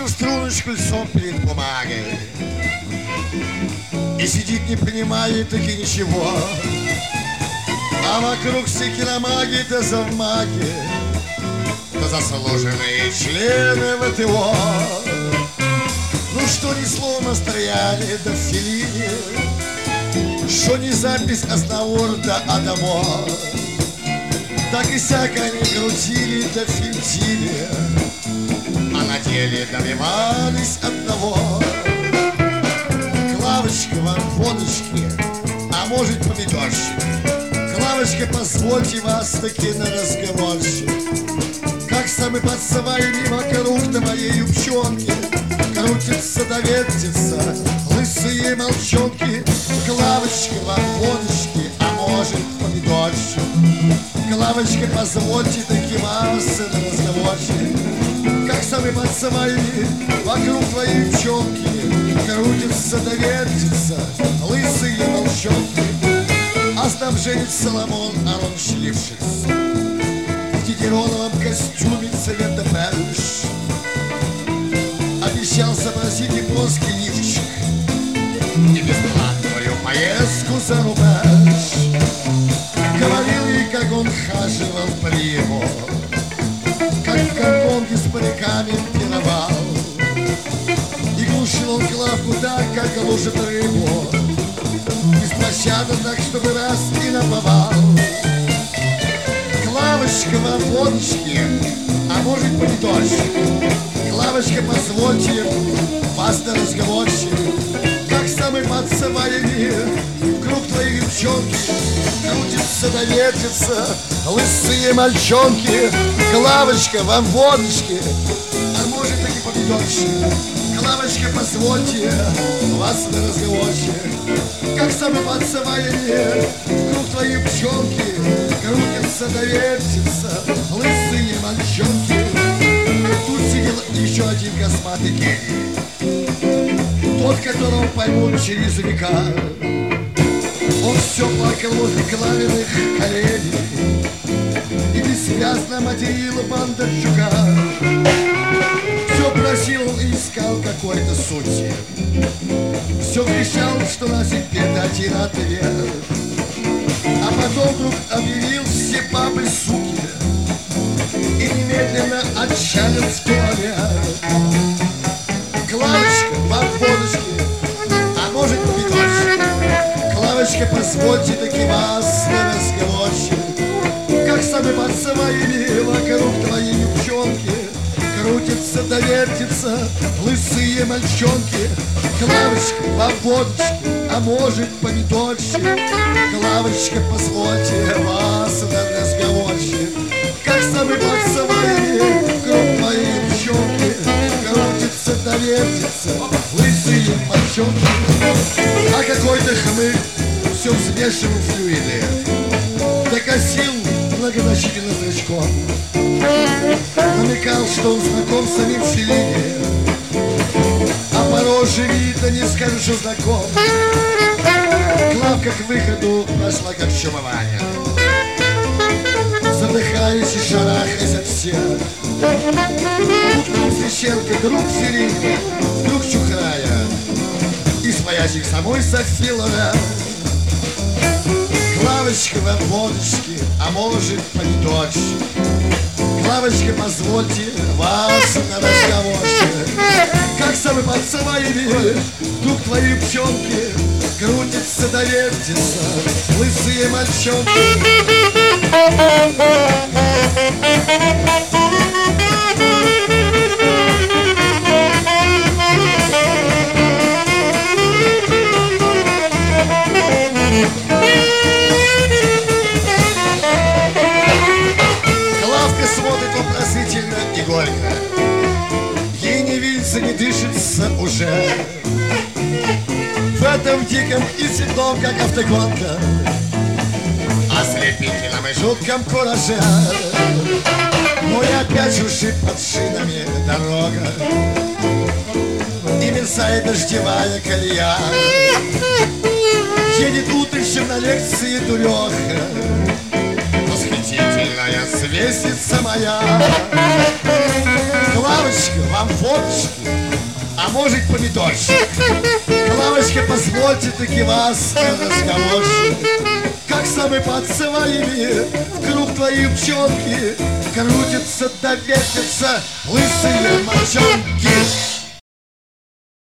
Клавка в струночку лицом перед бумагой и сидит, не понимает таки ничего. А вокруг все киномаги да завмаги, да заслуженные члены ВТО. Ну что ни слово настрояли да в Феллини, что ни запись Азнавур да Адамо, так и сяк они крутили да финтили, а на деле добивались одного. Клавочка, вагоночки, а может помидорщик. Клавочка, позвольте вас таки на разговорчик. Как самый подсывай мимо круг до моей юбчонки, крутится да вертится лысые молчонки. Клавочка, вагоночки, а может помидорщик. Клавочка, позвольте таки вас на разговорчик. Как самый подсывай вокруг твоей юбчонки, крутится да вертится лысые молчонки. А снабженец Соломон Алон Шлившиц в тедероновом костюме цвета бэш обещал запросить японский лифчик и бесплатную поездку за рубеж. Говорил ей, как он хаживал приму, как в Гонконге с париками пировал, и глушил он Клавку так, как глушит рыбу, беспощадно так, чтобы раз и наповал. Клавочка, вагоночки, а может помидорщик. Клавочка, позвольте вас на разговорчик. Как самый подсываемый круг твоей девчонки, крутится да вертится лысые мальчонки. Клавочка, вагоночки, а может таки помидорщик. Клавочка, позвольте вас на разговорчик. Как самый подсываемый круг твоей пчелки, крутится да вертится лысые мальчонки. Тут сидел еще один косматый гений, тот, которого поймут через века. Он все плакал возле Клавиных коленей и бессвязно материла Бондарчука. Все просил он и искал какой-то сути, все кричал, что носит один ответ. А потом вдруг объявил все бабы суки и немедленно отчалил в туалет. Клавочка, вагоночки, а может помидорчик. Клавочка, позвольте таки вас на разговорчик. Как самый подсываемый вокруг твоей девчонки, крутится да вертится лысые мальчонки. Клавочка, вагоночки, а может помидорчик. Клавочка, позвольте вас на разговорчик. Как самый подсываемый круг твоей девчонки, крутится да вертится лысые мальчонки. А какой-то хмырь все взвешивал флюиды, докосил многозначительно зрачком, намекал, что он знаком с самим Феллини, а по роже видно не скажешь, что знаком. Клавка к выходу прошла как чумовая, задыхаясь и шарахаясь от всех. Тут Священко, друг Феллини, друг Чухрая и своячек самой Софи Лорен. Клавочка, вагоночки, а может помидорчик. Клавочка, позвольте вас на разговорчик. Как самый подсываемый друг твоей пчелки, крутится да вертится лысые мальчонки. Клавка смотрит вопросительно и горько, ей не видится, не дышится уже в этом диком и цветном, как автогонка, ослепительном и жутком кураже. Но и опять шуршит под шинами дорога, и мерцает дождевая колея. Едет утречем на лекции дуреха, восхитительная свестница моя. Клавочка, Вам фоточки, а может помидорчик. Клавочка, позвольте таки вас разговорчик. Как самый под своими в круг твои пчелки крутятся да вертятся лысые мочонки.